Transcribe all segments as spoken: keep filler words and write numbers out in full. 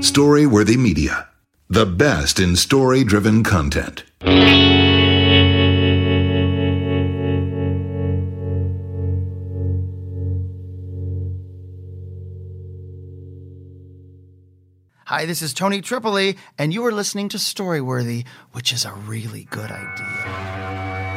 Storyworthy Media, the best in story-driven content. Hi, this is Tony Tripoli, and you are listening to Storyworthy, which is a really good idea.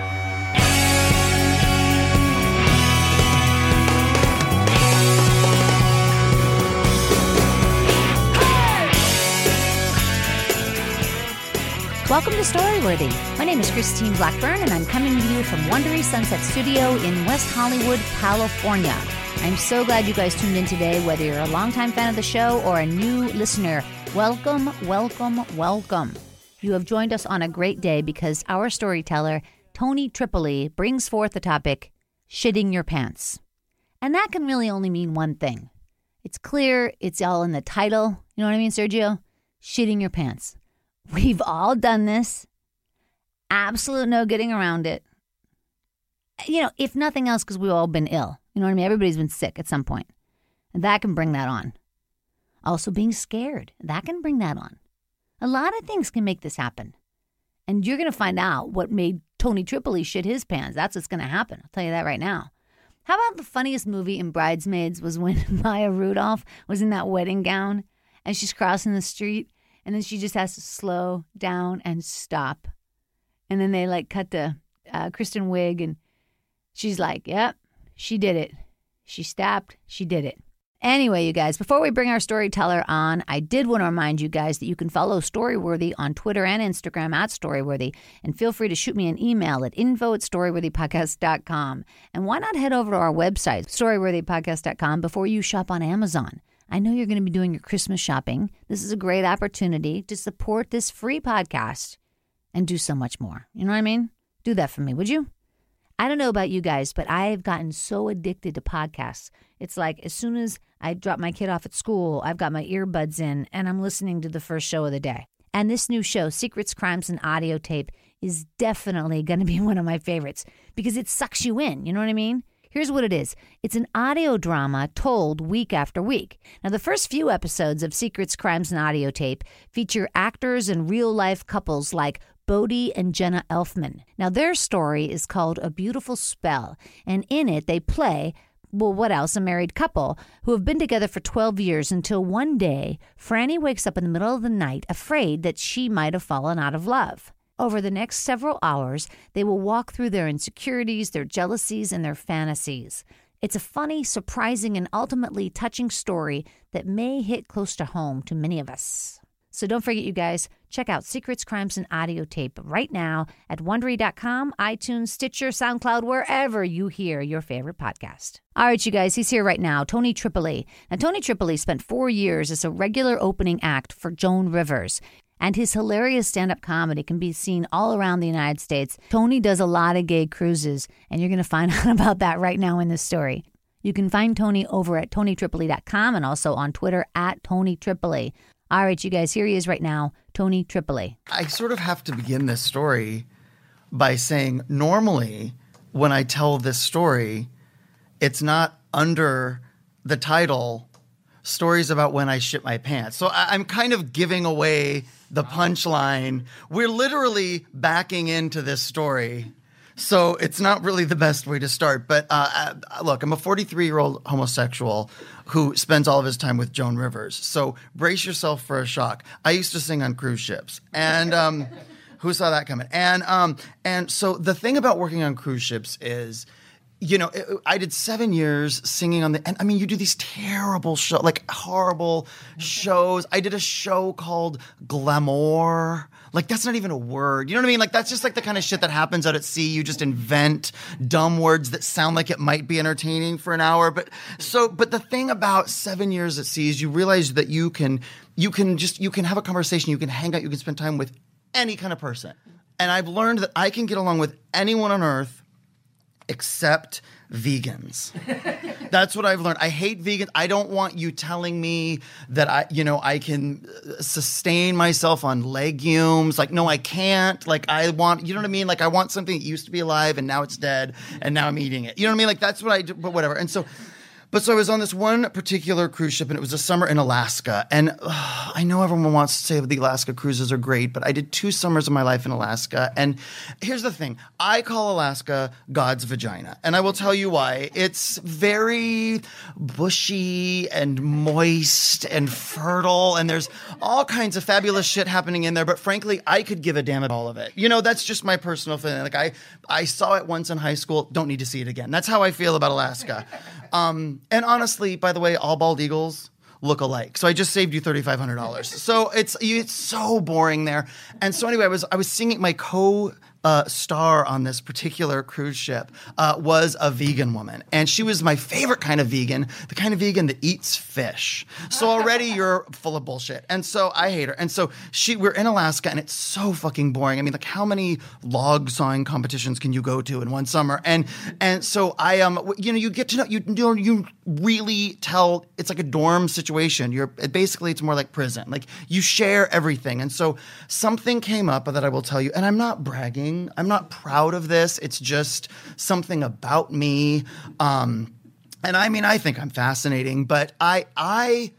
Welcome to Storyworthy. My name is Christine Blackburn, and I'm coming to you from Wondery Sunset Studio in West Hollywood, California. I'm so glad you guys tuned in today, whether you're a longtime fan of the show or a new listener. Welcome, welcome, welcome. You have joined us on a great day because our storyteller, Tony Tripoli, brings forth the topic, shitting your pants. And that can really only mean one thing. It's clear, it's all in the title. You know what I mean, Sergio? Shitting your pants. We've all done this. Absolute no getting around it. You know, if nothing else, because we've all been ill. You know what I mean? Everybody's been sick at some point. And that can bring that on. Also being scared. That can bring that on. A lot of things can make this happen. And you're going to find out what made Tony Tripoli shit his pants. That's what's going to happen. I'll tell you that right now. How about the funniest movie in Bridesmaids was when Maya Rudolph was in that wedding gown and she's crossing the street. And then she just has to slow down and stop. And then they like cut to uh, Kristen Wiig and she's like, yep, she did it. She stopped. She did it. Anyway, you guys, before we bring our storyteller on, I did want to remind you guys that you can follow Storyworthy on Twitter and Instagram at Storyworthy. And feel free to shoot me an email at info at storyworthypodcast dot com. And why not head over to our website, storyworthypodcast dot com, before you shop on Amazon. I know you're going to be doing your Christmas shopping. This is a great opportunity to support this free podcast and do so much more. You know what I mean? Do that for me, would you? I don't know about you guys, but I've gotten so addicted to podcasts. It's like as soon as I drop my kid off at school, I've got my earbuds in and I'm listening to the first show of the day. And this new show, Secrets, Crimes, and Audio Tape, is definitely going to be one of my favorites because it sucks you in. You know what I mean? Here's what it is. It's an audio drama told week after week. Now, the first few episodes of Secrets, Crimes, and Audio Tape feature actors and real-life couples like Bodhi and Jenna Elfman. Now, their story is called A Beautiful Spell, and in it they play, well, what else, a married couple who have been together for twelve years until one day, Franny wakes up in the middle of the night afraid that she might have fallen out of love. Over the next several hours, they will walk through their insecurities, their jealousies, and their fantasies. It's a funny, surprising, and ultimately touching story that may hit close to home to many of us. So don't forget, you guys, check out Secrets, Crimes, and Audio Tape right now at Wondery dot com, iTunes, Stitcher, SoundCloud, wherever you hear your favorite podcast. All right, you guys, he's here right now, Tony Tripoli. Now, Tony Tripoli spent four years as a regular opening act for Joan Rivers. And his hilarious stand-up comedy can be seen all around the United States. Tony does a lot of gay cruises, and you're going to find out about that right now in this story. You can find Tony over at Tony Tripoli dot com and also on Twitter at Tony Tripoli. All right, you guys, here he is right now, Tony Tripoli. I sort of have to begin this story by saying normally when I tell this story, it's not under the title Stories About When I Shit My Pants. So I- I'm kind of giving away the punchline. We're literally backing into this story. So it's not really the best way to start. But uh, look, I'm a forty-three-year-old homosexual who spends all of his time with Joan Rivers. So brace yourself for a shock. I used to sing on cruise ships. And um, who saw that coming? And um, and so the thing about working on cruise ships is, you know, I did seven years singing on the, and I mean, you do these terrible shows, like horrible shows. I did a show called Glamour. Like, that's not even a word. You know what I mean? Like, that's just like the kind of shit that happens out at sea. You just invent dumb words that sound like it might be entertaining for an hour. But so, but the thing about seven years at sea is you realize that you can, you can just, you can have a conversation, you can hang out, you can spend time with any kind of person. And I've learned that I can get along with anyone on earth except vegans. That's what I've learned. I hate vegans. I don't want you telling me that I, you know, I can sustain myself on legumes. Like, no, I can't. Like, I want, you know what I mean? Like, I want something that used to be alive and now it's dead and now I'm eating it. You know what I mean? Like, that's what I do, but whatever. And so, But so I was on this one particular cruise ship, and it was a summer in Alaska. And uh, I know everyone wants to say the Alaska cruises are great, but I did two summers of my life in Alaska. And here's the thing. I call Alaska God's vagina. And I will tell you why. It's very bushy and moist and fertile, and there's all kinds of fabulous shit happening in there. But frankly, I could give a damn at all of it. You know, that's just my personal feeling. Like I, I saw it once in high school. Don't need to see it again. That's how I feel about Alaska. Um, and honestly, by the way, all bald eagles look alike. So I just saved you thirty-five hundred dollars. So it's it's so boring there. And so anyway, I was I was singing my co uh, star on this particular cruise ship uh, was a vegan woman, and she was my favorite kind of vegan, the kind of vegan that eats fish. So already you're full of bullshit, and so I hate her. And so she we're in Alaska, and it's so fucking boring. I mean, like how many log sawing competitions can you go to in one summer? And and so I um you know you get to know you you know, you really tell it's like a dorm situation. You're basically it's more like prison. Like you share everything, and so something came up that I will tell you, and I'm not bragging. I'm not proud of this. It's just something about me. Um, and I mean, I think I'm fascinating, but I, I,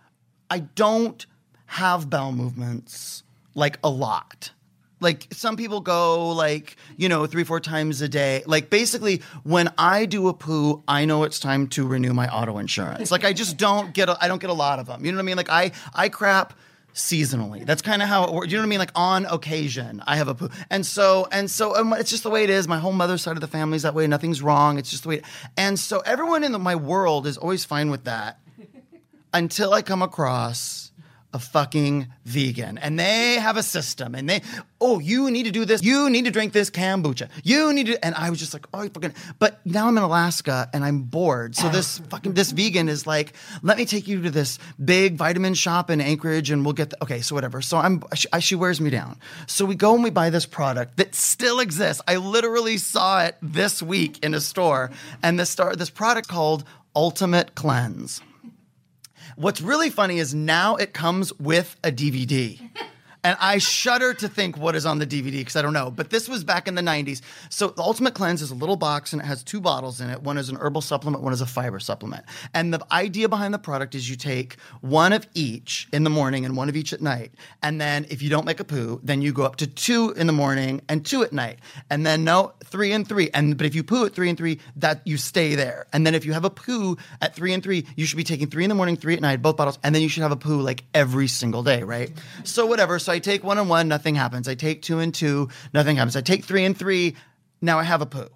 I don't have bowel movements like a lot. Like some people go like, you know, three, four times a day. Like basically when I do a poo, I know it's time to renew my auto insurance. Like I just don't get, a, I don't get a lot of them. You know what I mean? Like I, I crap seasonally. That's kind of how it works. You know what I mean? Like on occasion, I have a poo. And so, and so um, it's just the way it is. My whole mother's side of the family's that way. Nothing's wrong. It's just the way. It, and so everyone in the, my world is always fine with that until I come across a fucking vegan, and they have a system, and they, oh, you need to do this, you need to drink this kombucha, you need to, and I was just like, oh, fucking, but now I'm in Alaska, and I'm bored, so this fucking, this vegan is like, let me take you to this big vitamin shop in Anchorage, and we'll get, the, okay, so whatever, so I'm, she, she wears me down, so we go and we buy this product that still exists. I literally saw it this week in a store, and this star, this product called Ultimate Cleanse. What's really funny is now it comes with a D V D. And I shudder to think what is on the D V D because I don't know. But this was back in the nineties. So the Ultimate Cleanse is a little box and it has two bottles in it. One is an herbal supplement, one is a fiber supplement. And the idea behind the product is you take one of each in the morning and one of each at night. And then if you don't make a poo, then you go up to two in the morning and two at night. And then no, three and three. And but if you poo at three and three, that you stay there. And then if you have a poo at three and three, you should be taking three in the morning, three at night, both bottles. And then you should have a poo like every single day, right? So whatever. So I take one and one, nothing happens. I take two and two, nothing happens. I take three and three, now I have a poo.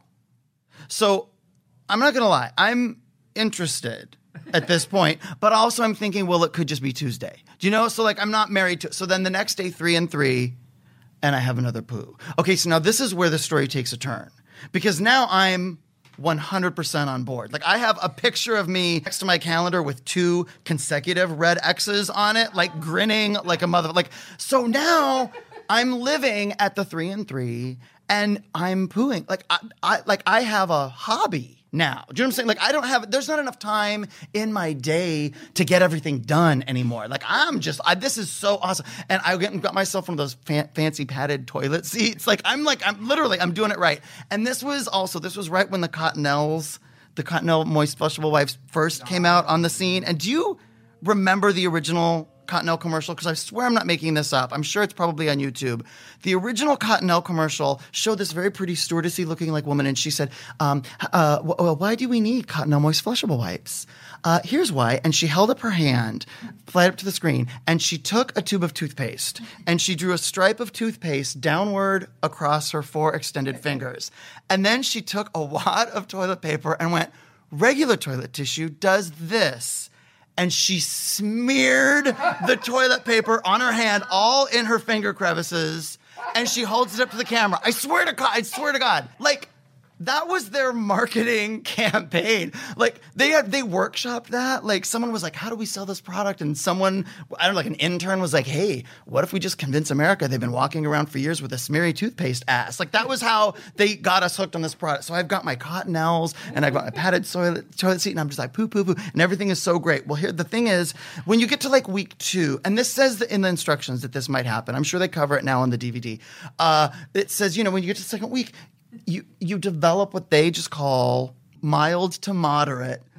So I'm not going to lie. I'm interested at this point, but also I'm thinking, well, it could just be Tuesday. Do you know? So like I'm not married to, so then the next day, three and three, and I have another poo. Okay, so now this is where the story takes a turn because now I'm one hundred percent on board. Like I have a picture of me next to my calendar with two consecutive red X's on it, like grinning like a mother. Like, so now I'm living at the three and three and I'm pooing. Like I, I like I have a hobby now. Do you know what I'm saying? Like I don't have, there's not enough time in my day to get everything done anymore. Like I'm just, I, this is so awesome. And I got myself one of those fa- fancy padded toilet seats. Like I'm like, I'm literally, I'm doing it right. And this was also, this was right when the Cottonelles, the Cottonelle Moist Flushable Wipes first came out on the scene. And do you remember the original Cottonelle commercial? Because I swear I'm not making this up. I'm sure it's probably on YouTube. The original Cottonelle commercial showed this very pretty stewardessy looking like woman, and she said, um, uh, w- why do we need Cottonelle Moist Flushable Wipes? Uh, here's why. And she held up her hand, played up to the screen, and she took a tube of toothpaste, and she drew a stripe of toothpaste downward across her four extended fingers. And then she took a wad of toilet paper and went, regular toilet tissue does this. And she smeared the toilet paper on her hand, all in her finger crevices, and she holds it up to the camera. I swear to God, I swear to God, like that was their marketing campaign. Like they had, they workshopped that. Like someone was like, how do we sell this product? And someone, I don't know, like an intern was like, hey, what if we just convince America they've been walking around for years with a smeary toothpaste ass? Like that was how they got us hooked on this product. So I've got my Cottonelles and I've got my padded toilet, toilet seat and I'm just like poo, poo, poo. And everything is so great. Well, here, the thing is when you get to like week two, and this says that in the instructions that this might happen. I'm sure they cover it now on the D V D. Uh, it says, you know, when you get to the second week, You you develop what they just call mild to moderate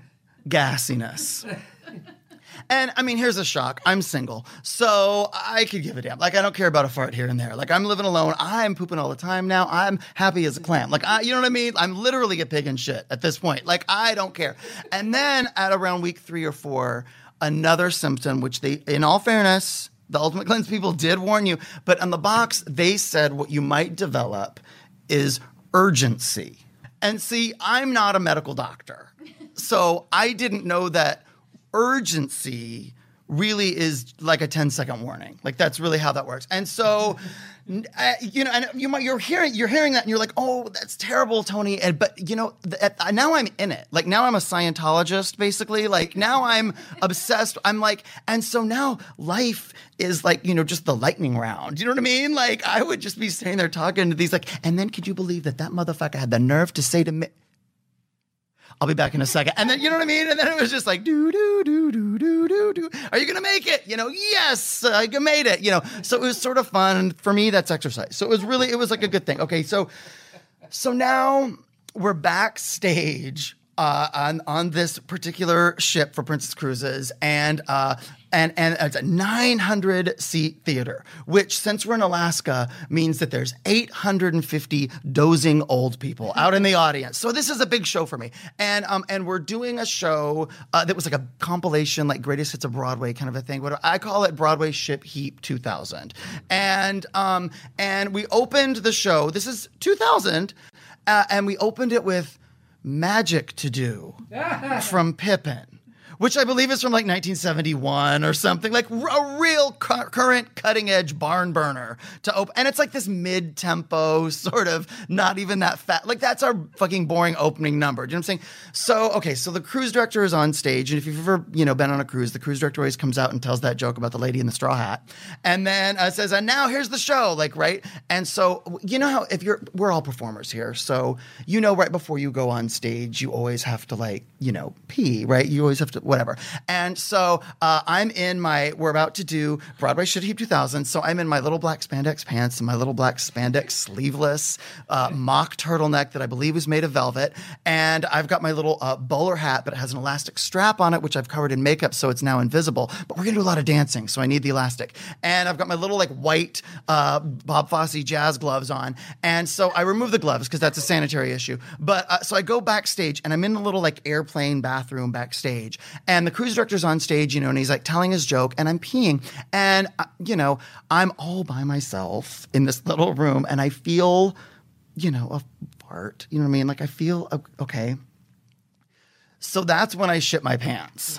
gassiness. And I mean, here's a shock. I'm single, so I could give a damn. Like, I don't care about a fart here and there. Like, I'm living alone. I'm pooping all the time now. I'm happy as a clam. Like, I, you know what I mean? I'm literally a pig in shit at this point. Like, I don't care. And then at around week three or four, another symptom, which they, in all fairness, the Ultimate Cleanse people did warn you, but on the box, they said what you might develop is urgency. And see, I'm not a medical doctor, so I didn't know that urgency really is like a ten second warning. Like, that's really how that works. And so, uh, you know, and you might, you're hearing, you're hearing that and you're like, oh, that's terrible, Tony. And, but you know, th- uh, now I'm in it. Like, now I'm a Scientologist, basically. Like, now I'm obsessed. I'm like, and so now life is like, you know, just the lightning round. You know what I mean? Like, I would just be sitting there talking to these, like, and then could you believe that that motherfucker had the nerve to say to me, I'll be back in a second. And then, you know what I mean? And then it was just like, do, do, do, do, do, do, do. Are you going to make it? You know, yes, I made it, you know. So it was sort of fun. And for me, that's exercise. So it was really, it was like a good thing. Okay, so so now we're backstage uh, on, on this particular ship for Princess Cruises. And uh, and and it's a nine hundred seat theater, which, since we're in Alaska, means that there's eight hundred fifty dozing old people out in the audience. So this is a big show for me. And um and we're doing a show uh, that was like a compilation, like greatest hits of Broadway kind of a thing. What I call it, Broadway Ship Heap two thousand. And um and we opened the show. This is two thousand, uh, and we opened it with Magic to Do from Pippin, which I believe is from like nineteen seventy-one or something, like a real cu- current cutting edge barn burner to open. And it's like this mid tempo sort of, not even that fat. Like, that's our fucking boring opening number. Do you know what I'm saying? So, okay, so the cruise director is on stage. And if you've ever, you know, been on a cruise, the cruise director always comes out and tells that joke about the lady in the straw hat. And then uh, says, and now here's the show, like, right? And so, you know how, if you're, we're all performers here. So, you know, right before you go on stage, you always have to, like, you know, pee, right? You always have to, whatever. And so uh, I'm in my, we're about to do Broadway Shit Heap two thousand. So I'm in my little black spandex pants and my little black spandex sleeveless uh, mock turtleneck that I believe is made of velvet. And I've got my little uh, bowler hat, but it has an elastic strap on it, which I've covered in makeup, so it's now invisible. But we're going to do a lot of dancing, so I need the elastic. And I've got my little like white uh, Bob Fosse jazz gloves on. And so I remove the gloves because that's a sanitary issue. But uh, so I go backstage and I'm in the little like airplane bathroom backstage. And the cruise director's on stage, you know, and he's like telling his joke, and I'm peeing, and uh, you know, I'm all by myself in this little room, and I feel, you know, a fart. You know what I mean? Like, I feel uh, okay. So that's when I shit my pants,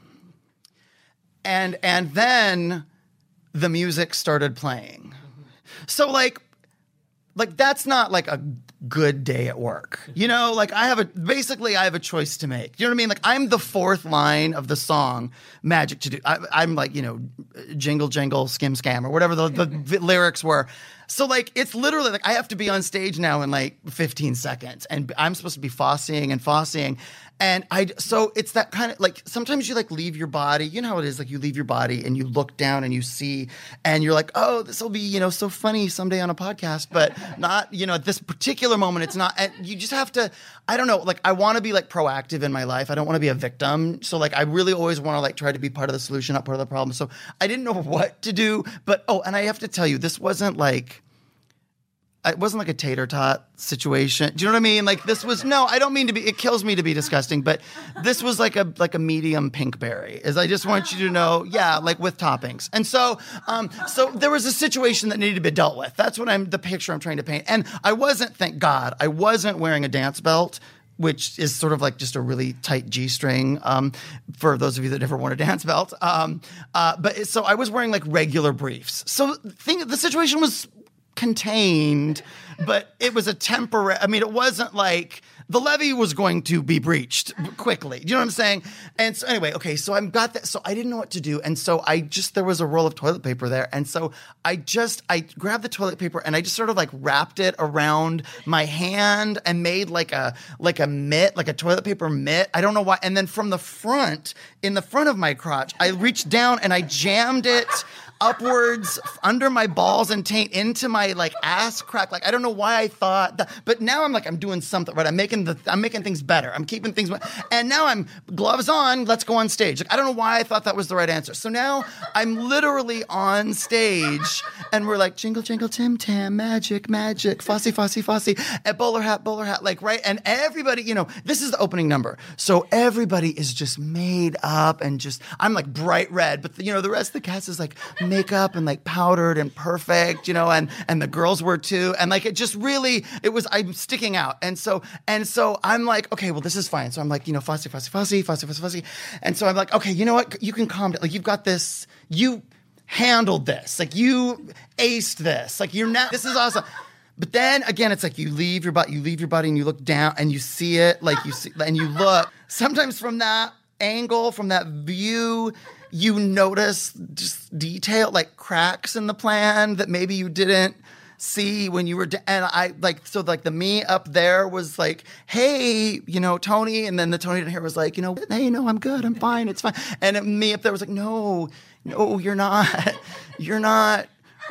and and then the music started playing. So like, like that's not like a good day at work. You know, like I have a, basically I have a choice to make. You know what I mean? Like, I'm the fourth line of the song Magic to Do. I, I'm like, you know, jingle, jingle, skim, scam, or whatever the, the lyrics were. So like, it's literally like I have to be on stage now in like fifteen seconds, and I'm supposed to be Fosseing and Fosseing. And I, so it's that kind of like, sometimes you like leave your body, you know how it is, like you leave your body and you look down and you see, and you're like, oh, this will be, you know, so funny someday on a podcast, but not, you know, at this particular moment, it's not, and you just have to, I don't know, like I want to be like proactive in my life. I don't want to be a victim. So like, I really always want to like try to be part of the solution, not part of the problem. So I didn't know what to do, but, oh, and I have to tell you, this wasn't like, it wasn't like a tater tot situation. Do you know what I mean? Like, this was, no, I don't mean to be, it kills me to be disgusting, but this was like a like a medium pink berry. Is I just want you to know, yeah, like with toppings. And so um, so there was a situation that needed to be dealt with. That's what I'm, the picture I'm trying to paint. And I wasn't, thank God, I wasn't wearing a dance belt, which is sort of like just a really tight G-string um, for those of you that never worn a dance belt. Um, uh, but so I was wearing like regular briefs. So thing, the situation was contained, but it was a temporary, I mean, it wasn't like the levee was going to be breached quickly. Do you know what I'm saying? And so anyway, okay, so I've got that. So I didn't know what to do. And so I just, there was a roll of toilet paper there. And so I just, I grabbed the toilet paper and I just sort of like wrapped it around my hand and made like a, like a mitt, like a toilet paper mitt. I don't know why. And then from the front, in the front of my crotch, I reached down and I jammed it upwards under my balls and taint into my like ass crack. Like I don't know why I thought that, but now I'm like I'm doing something right. I'm making the I'm making things better. I'm keeping things, and now I'm gloves on. Let's go on stage. Like I don't know why I thought that was the right answer. So now I'm literally on stage, and we're like jingle jingle tim tam, magic magic, Fosse Fosse Fosse, at bowler hat bowler hat, like right, and everybody, you know, this is the opening number, so everybody is just made up and just I'm like bright red, but the, you know the rest of the cast is like makeup and like powdered and perfect, you know, and and the girls were too, and like it just really it was I'm sticking out, and so and so I'm like okay, well this is fine, so I'm like you know Fosse Fosse Fosse Fosse Fosse Fosse, and so I'm like okay, you know what, you can calm down, like you've got this, you handled this, like you aced this, like you're now this is awesome. But then again, it's like you leave your butt, you leave your body, and you look down, and you see it, like you see, and you look. Sometimes from that angle, from that view, you notice just detail, like cracks in the plan that maybe you didn't see when you were. De- and I like so like the me up there was like, hey, you know, Tony, and then the Tony down here was like, you know, hey, no, I'm good, I'm fine, it's fine. And it, me up there was like, no, no, you're not, you're not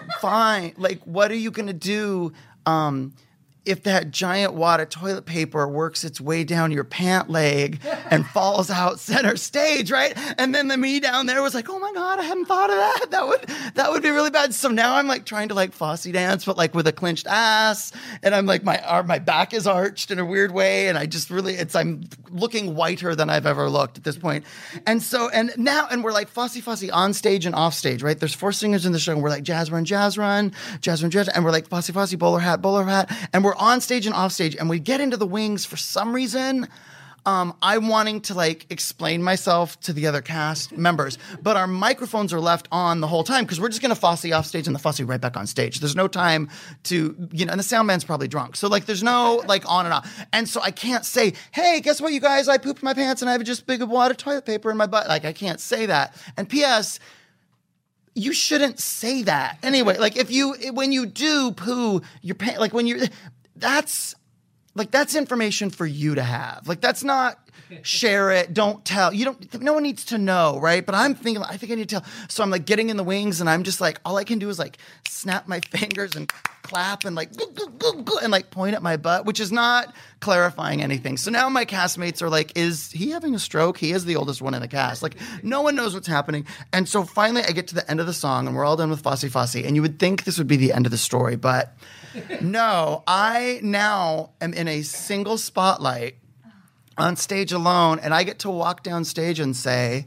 fine. Like, what are you gonna do? Um, if that giant wad of toilet paper works its way down your pant leg and falls out center stage, right? And then the me down there was like, oh my God, I hadn't thought of that. That would that would be really bad. So now I'm like trying to like Fosse dance, but like with a clenched ass. And I'm like, my arm, my back is arched in a weird way. And I just really, it's, I'm looking whiter than I've ever looked at this point. And so, and now, and we're like Fosse Fosse on stage and off stage, right? There's four singers in the show. And we're like jazz run, jazz run, jazz run, jazz. And we're like Fosse Fosse, bowler hat, bowler hat. And we're on stage and off stage, and we get into the wings for some reason. Um, I'm wanting to like explain myself to the other cast members, but our microphones are left on the whole time because we're just going to Fosse off stage and the Fosse right back on stage. There's no time to, you know, and the sound man's probably drunk. So like there's no like on and off. And so I can't say, hey, guess what, you guys? I pooped my pants and I have just big wad of toilet paper in my butt. Like I can't say that. And P S you shouldn't say that anyway. Like if you, when you do poo your pants, like when you're, that's like, that's information for you to have. Like, that's not share it, don't tell. You don't, no one needs to know, right? But I'm thinking, I think I need to tell. So I'm like getting in the wings and I'm just like, all I can do is like snap my fingers and clap and like, goo, goo, goo, goo, and like point at my butt, which is not clarifying anything. So now my castmates are like, is he having a stroke? He is the oldest one in the cast. Like no one knows what's happening. And so finally I get to the end of the song and we're all done with Fosse Fosse. And you would think this would be the end of the story, but no, I now am in a single spotlight on stage alone, and I get to walk down stage and say,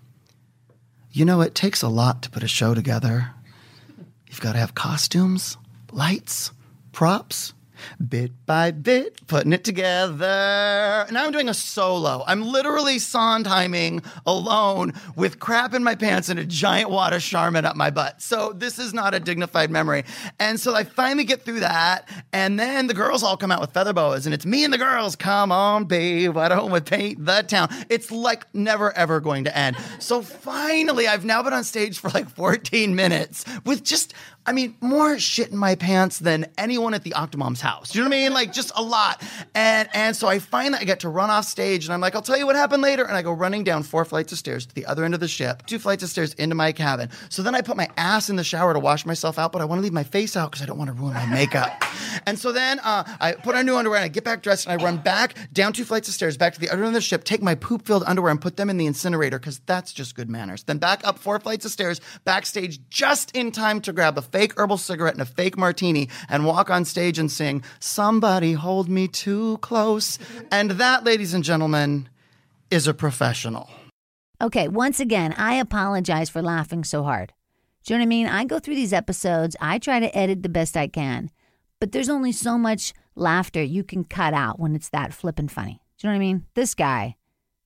you know, it takes a lot to put a show together. You've got to have costumes, lights, props, bit by bit, putting it together. Now I'm doing a solo. I'm literally Sondheiming alone with crap in my pants and a giant wad of Charmin up my butt. So this is not a dignified memory. And so I finally get through that, and then the girls all come out with feather boas, and it's me and the girls. Come on, babe, why don't we paint the town? It's like never, ever going to end. So finally, I've now been on stage for like fourteen minutes with just, I mean, more shit in my pants than anyone at the Octomom's house. You know what I mean? Like just a lot. And and so I finally I get to run off stage and I'm like, I'll tell you what happened later. And I go running down four flights of stairs to the other end of the ship, two flights of stairs into my cabin. So then I put my ass in the shower to wash myself out, but I want to leave my face out because I don't want to ruin my makeup. And so then uh, I put on new underwear and I get back dressed and I run back down two flights of stairs back to the other end of the ship, take my poop-filled underwear and put them in the incinerator because that's just good manners. Then back up four flights of stairs, backstage just in time to grab a fake herbal cigarette and a fake martini and walk on stage and sing, "Somebody hold me too close." And that, ladies and gentlemen, is a professional. Okay, once again, I apologize for laughing so hard. Do you know what I mean? I go through these episodes, I try to edit the best I can, but there's only so much laughter you can cut out when it's that flippin' funny. Do you know what I mean? This guy,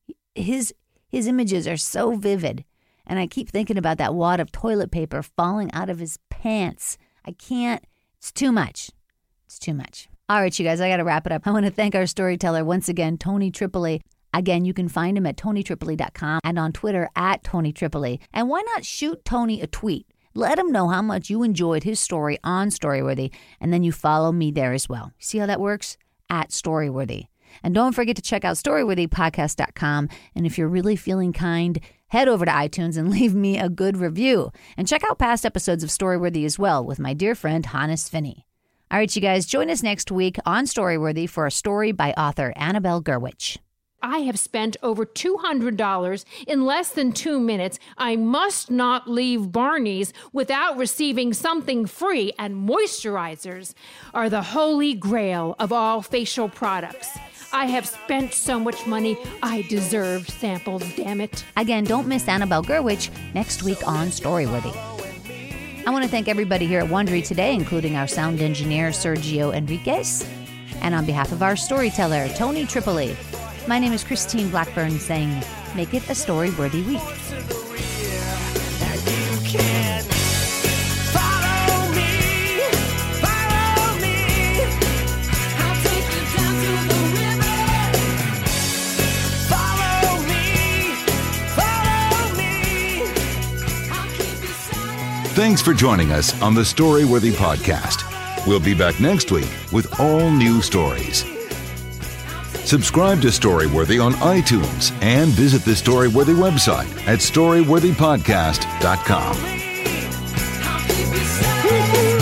his his images are so vivid, and I keep thinking about that wad of toilet paper falling out of his pants. I can't, it's too much. It's too much. All right, you guys, I got to wrap it up. I want to thank our storyteller once again, Tony Tripoli. Again, you can find him at tony tripoli dot com and on Twitter at Tony Tripoli. And why not shoot Tony a tweet? Let him know how much you enjoyed his story on Storyworthy, and then you follow me there as well. See how that works? At Storyworthy. And don't forget to check out storyworthy podcast dot com. And if you're really feeling kind, Head over to iTunes and leave me a good review. And check out past episodes of Storyworthy as well with my dear friend Hannes Finney. All right, you guys, join us next week on Storyworthy for a story by author Annabelle Gurwitch. I have spent over two hundred dollars in less than two minutes. I must not leave Barney's without receiving something free, and moisturizers are the holy grail of all facial products. I have spent so much money, I deserve samples, damn it. Again, don't miss Annabelle Gurwitch next week on Storyworthy. I want to thank everybody here at Wondery today, including our sound engineer, Sergio Enriquez, and on behalf of our storyteller, Tony Tripoli. My name is Christine Blackburn, saying, make it a Storyworthy week. Thanks for joining us on the Storyworthy podcast. We'll be back next week with all new stories. Subscribe to Storyworthy on iTunes and visit the Storyworthy website at storyworthy podcast dot com.